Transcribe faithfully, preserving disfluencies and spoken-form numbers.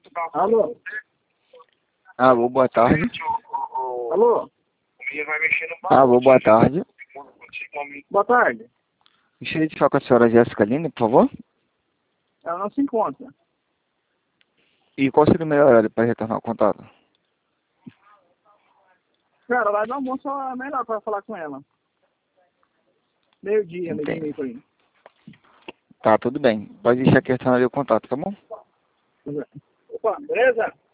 Alô? Alô, boa tarde. Alô? Alô, boa tarde. Boa tarde. Gostaria de falar com a senhora Jéssica Lina, por favor. Ela não se encontra. E qual seria o melhor horário para retornar o contato? Cara, lá no almoço é melhor para falar com ela. Meio-dia, meio-dia e Entendo. meio por aí. Tá, tudo bem. Pode deixar que retornar o contato, tá bom? Opa, beleza?